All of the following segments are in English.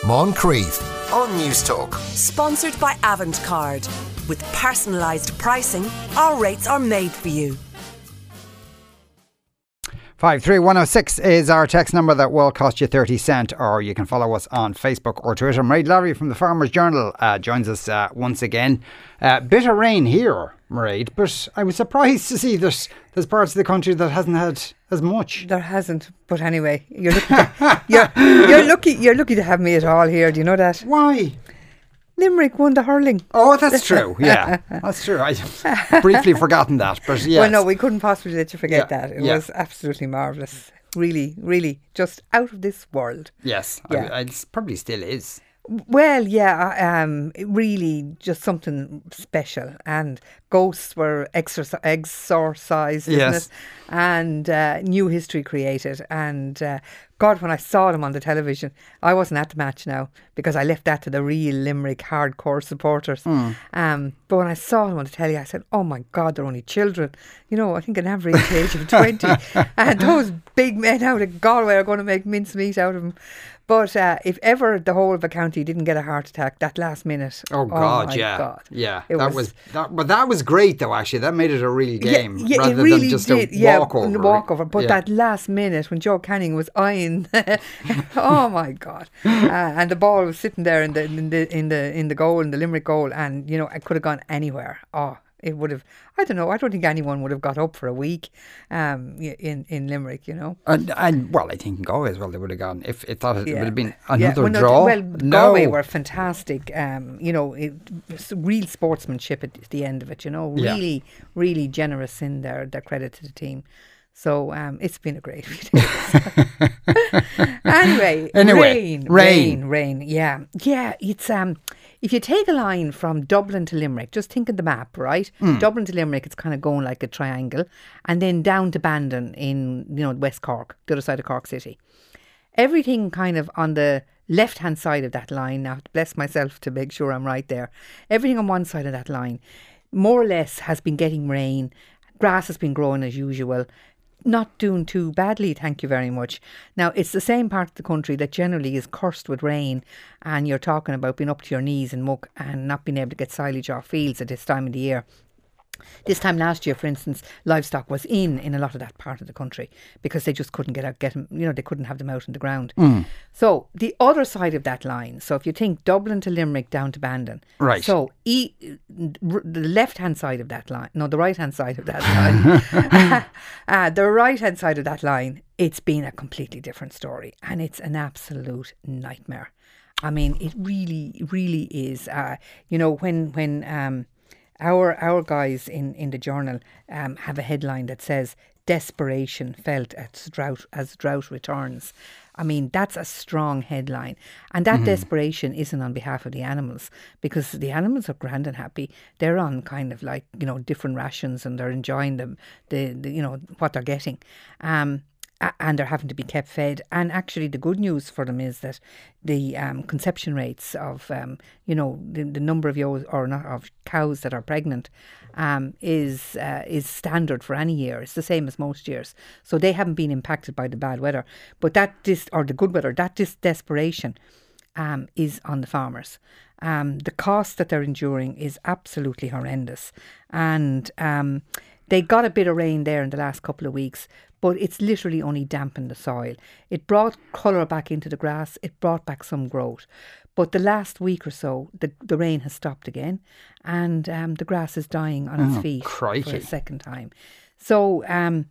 Moncrief on News Talk. Sponsored by Avent Card. With personalised pricing, our rates are made for you. 53106 is our text number that will cost you 30 cents, or you can follow us on Facebook or Twitter. Mairead Lowry from the Farmers Journal joins us once again. Bit of rain here, Mairead, but I was surprised to see there's parts of the country that hasn't had as much. There hasn't, but anyway, you're lucky. You're lucky to have me at all here. Do you know that? Why? Limerick won the hurling. Oh, that's true. Yeah, that's true. I briefly forgotten that, but yes. Well, no, we couldn't possibly let you forget that. It yeah. was absolutely marvellous. Really, really, just out of this world. Yes, Yeah. it probably still is. Well, yeah, really just something special. And ghosts were exorcised, isn't Yes. it? And new history created. And God, when I saw them on the television, I wasn't at the match now because I left that to the real Limerick hardcore supporters. But when I saw them on the telly, I said, oh my God, they're only children. You know, I think an average age of 20. And those big men out of Galway are going to make mincemeat out of them. But if ever the whole of the county didn't get a heart attack that last minute, Oh God, my yeah, God. yeah. It But that was great though. Actually, that made it a real game rather it really than just did. a walkover. Walkover. But Yeah. that last minute when Joe Canning was eyeing, oh my God, and the ball was sitting there in the goal, in the Limerick goal, and you know it could have gone anywhere. Oh, it would have. I don't know. I don't think anyone would have got up for a week in Limerick, you know. And well, I think in Galway as well they would have gone if it thought it would have been another Well, draw. Galway were fantastic. You know, real sportsmanship at the end of it. You know, really, really generous in their credit to the team. So it's been a great few days. Anyway, rain. Yeah. It's if you take a line from Dublin to Limerick, just think of the map, right? Dublin to Limerick, it's kind of going like a triangle, and then down to Bandon in West Cork, the other side of Cork City. Everything kind of on the left-hand side of that line. Now, bless myself to make sure I'm right there. Everything on one side of that line, more or less, has been getting rain. Grass has been growing as usual. Not doing too badly, thank you very much. Now, it's the same part of the country that generally is cursed with rain, and you're talking about being up to your knees in muck and not being able to get silage off fields at this time of the year. This time last year, for instance, livestock was in a lot of that part of the country because they just couldn't get them, they couldn't have them out on the ground. So the other side of that line, so if you think Dublin to Limerick down to Bandon, right. So the left-hand side of that line, no, the right-hand side of that line, the right-hand side of that line, it's been a completely different story, and it's an absolute nightmare. I mean, it really, really is. When our guys in the journal have a headline that says desperation felt as drought returns. I mean, that's a strong headline. And that desperation isn't on behalf of the animals, because the animals are grand and happy. They're on kind of like, different rations, and they're enjoying what they're getting. And they're having to be kept fed. And actually the good news for them is that the conception rates of, the number of of cows that are pregnant is standard for any year. It's the same as most years. So they haven't been impacted by the bad weather. But the good weather, that desperation is on the farmers. The cost that they're enduring is absolutely horrendous. And they got a bit of rain there in the last couple of weeks, but it's literally only dampened the soil. It brought colour back into the grass. It brought back some growth. But the last week or so, the rain has stopped again, and the grass is dying on its feet for a second time. So,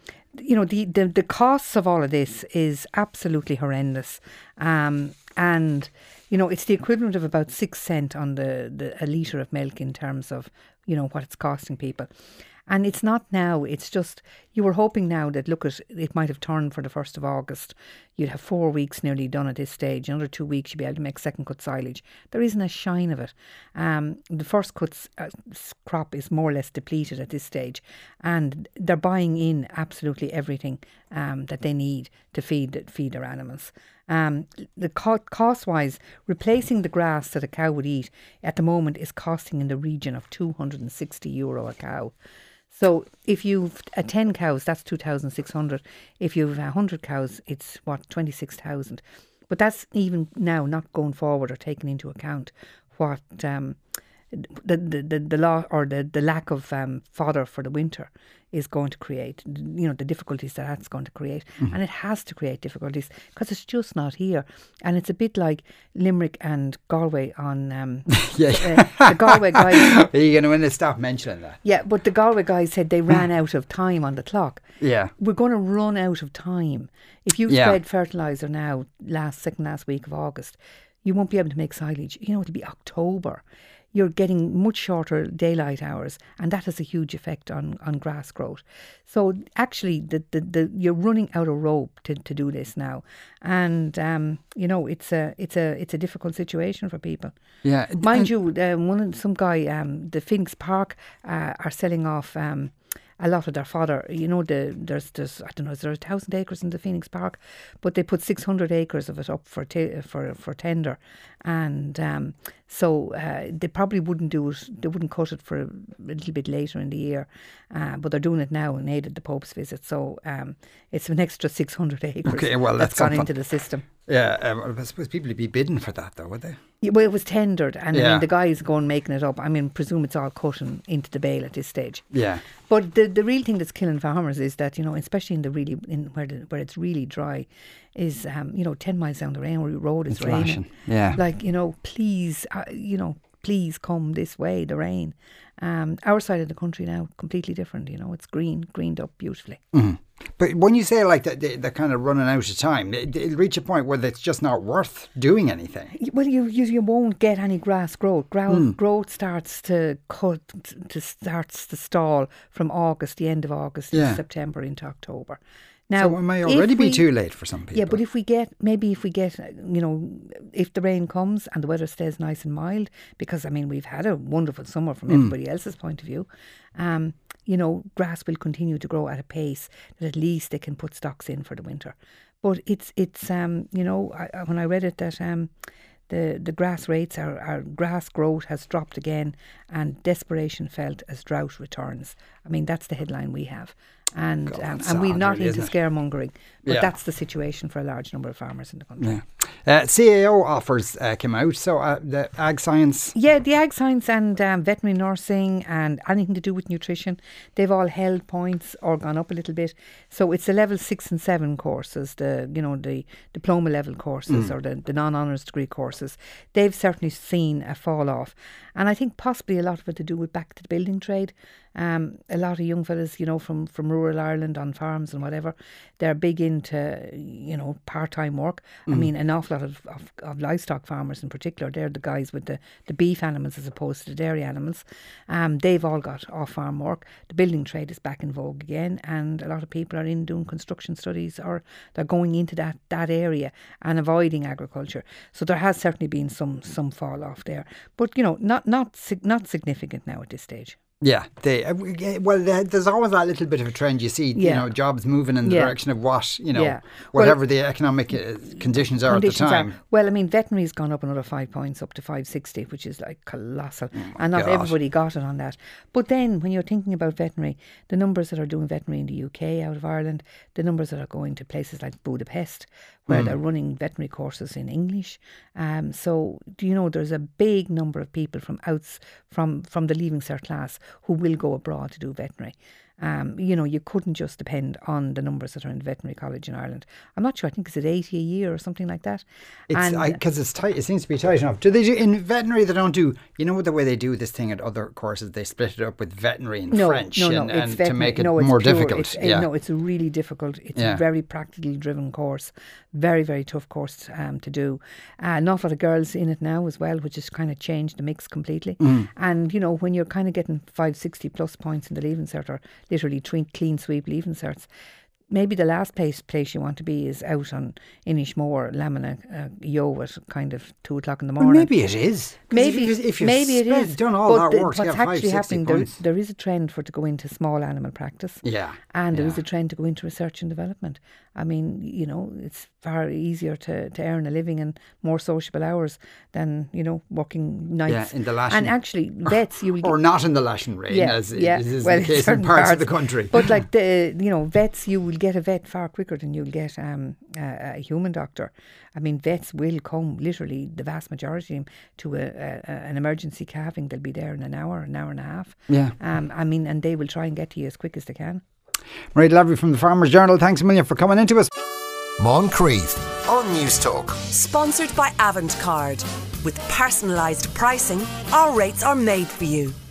the costs of all of this is absolutely horrendous. And, it's the equivalent of about 6 cents on a litre of milk in terms of, what it's costing people. And it's not now, it's just, you were hoping now that, it might have turned for the 1st of August. You'd have 4 weeks nearly done at this stage. Another 2 weeks, you'd be able to make second cut silage. There isn't a shine of it. The first cut crop is more or less depleted at this stage. And they're buying in absolutely everything that they need to feed their animals. The cost-wise, replacing the grass that a cow would eat at the moment is costing in the region of €260 a cow. So if you've 10 cows, that's 2,600. If you've 100 cows, it's 26,000. But that's even now not going forward or taking into account what the law or the lack of fodder for the winter is going to create, the difficulties that's going to create. And it has to create difficulties because it's just not here. And it's a bit like Limerick and Galway on the Galway guys. Are you going to want to stop mentioning that? Yeah, but the Galway guys said they ran out of time on the clock. Yeah. We're going to run out of time. If you spread fertiliser now, second last week of August, you won't be able to make silage. It'll be October. You're getting much shorter daylight hours, and that has a huge effect on grass growth. So actually, you're running out of rope to do this now, and it's a difficult situation for people. Yeah, mind you, some guy, the Phoenix Park, are selling off. A lot of their fodder, there's I don't know, is there 1,000 acres in the Phoenix Park, but they put 600 acres of it up for tender, and so they probably wouldn't do it. They wouldn't cut it for a little bit later in the year, but they're doing it now in aid of the Pope's visit. So it's an extra 600 acres. Okay, well that's gone into the system. Yeah, I suppose people would be bidding for that though, would they? Yeah, well, it was tendered, and I mean, the guys going making it up. I mean, presume it's all cut into the bale at this stage. Yeah. But the real thing that's killing farmers is that, especially where it's really dry, is 10 miles down the road is raining. Yeah. Like, please, please come this way, the rain. Our side of the country now completely different. It's greened up beautifully. Mm. But when you say like that, they're kind of running out of time, it'll reach a point where it's just not worth doing anything. Well, you won't get any grass growth. Growth starts to stall from August, the end of August, to September into October. Now, so it may already be too late for some people. Yeah, but if we get, if the rain comes and the weather stays nice and mild, because, I mean, we've had a wonderful summer from everybody else's point of view, grass will continue to grow at a pace that at least they can put stocks in for the winter. But it's when I read it that the grass rates, our grass growth has dropped again, and desperation felt as drought returns. I mean, that's the headline we have. And we're not into scaremongering, but that's the situation for a large number of farmers in the country. Yeah. CAO offers came out, so the ag science. Yeah, the ag science and veterinary nursing and anything to do with nutrition, they've all held points or gone up a little bit. So it's the level 6 and 7 courses, the diploma level courses or the non-honours degree courses. They've certainly seen a fall off, and I think possibly a lot of it to do with back to the building trade. A lot of young fellas, from rural Ireland on farms and whatever, they're big into, part-time work. I mean, an awful lot of livestock farmers in particular, they're the guys with the beef animals as opposed to the dairy animals. They've all got off-farm work. The building trade is back in vogue again, and a lot of people are in doing construction studies, or they're going into that area and avoiding agriculture. So there has certainly been some fall off there. But, not significant now at this stage. Yeah, there's always that little bit of a trend you see, jobs moving in the direction of whatever the economic conditions are at the time. Well, I mean, veterinary's gone up another 5 points, up to 560, which is like colossal. And not everybody got it on that. But then when you're thinking about veterinary, the numbers that are doing veterinary in the UK, out of Ireland, the numbers that are going to places like Budapest, where they're running veterinary courses in English. So, there's a big number of people from the Leaving Cert class who will go abroad to do veterinary. You couldn't just depend on the numbers that are in the veterinary college in Ireland. I'm not sure. I think it's at 80 a year or something like that. Because it's tight. It seems to be tight enough. Do they do in veterinary? They don't do. The way they do this thing at other courses, they split it up with veterinary and French, and to make it more difficult. No, it's really difficult. It's a very practically driven course, very very tough course to do. An awful lot of girls in it now as well, which has kind of changed the mix completely. And when you're kind of getting 560 plus points in the Leaving Cert, or literally clean sweep Leaving Certs, maybe the last place you want to be is out on Inishmore, lambing a ewe at kind of 2 o'clock in the morning. Well, maybe it is. Maybe it is. Done all that work, what's actually happening, there is a trend for it to go into small animal practice. Yeah. And there is a trend to go into research and development. I mean, it's far easier to earn a living and more sociable hours than, working nights. Yeah, in the Laschen. And actually, vets, you will or not in the Laschen rain, as is the case in parts of the country. But like vets, you will get a vet far quicker than you'll get a human doctor. I mean, vets will come, literally, the vast majority of them, to an emergency calving. They'll be there in an hour and a half. Yeah. I mean, and they will try and get to you as quick as they can. Mairead Lavery from the Farmers Journal, thanks a million for coming into us. Moncrief on News Talk. Sponsored by Avantcard. With personalised pricing, our rates are made for you.